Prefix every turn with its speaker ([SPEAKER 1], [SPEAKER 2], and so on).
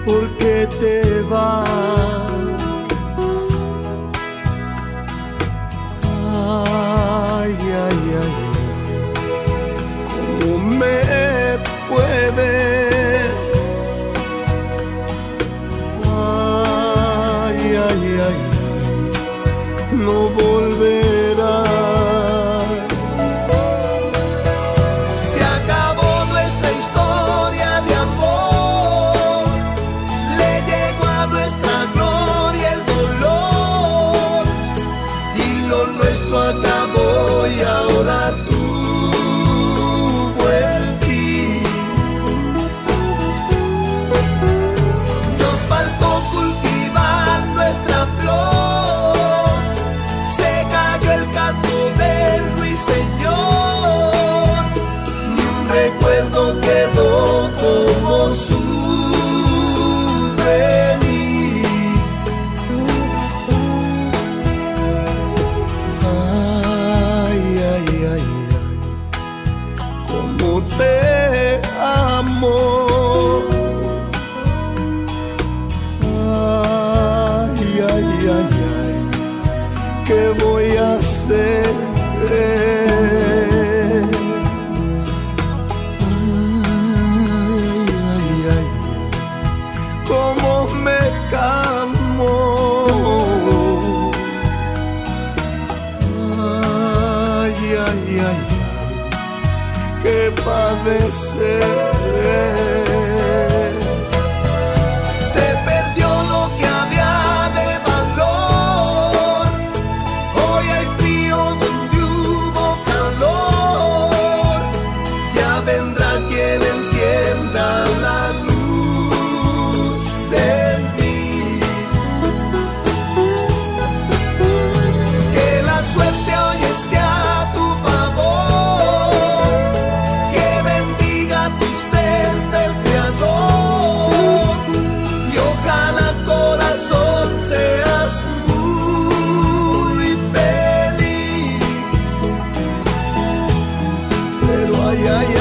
[SPEAKER 1] ¿por qué te vas? Ay, ay, ay, ¿cómo me puedes? Ay, ay, ay, no volverás. Se acabó nuestra historia de amor, le llegó a nuestra gloria el dolor, y lo nuestro acabó y ahora tuvo el fin. Nos faltó cultivar nuestra flor, se cayó el canto del ruiseñor, ni un recuerdo quedó como souvenir. Ay, ay, ay, cómo te amo. Ay, ay, ay, ay, ¿qué voy a hacer? Ay, ay, ay, cómo me camo. Ay, ay, ay, qué padecer. Se perdió lo que había de valor, hoy hay frío donde hubo calor, ya vendrá quien encienda la luz en mí. Que la suerte hoy esté a tu favor, que bendiga tu senda el Creador, y ojalá corazón seas muy feliz. Pero ay, ay,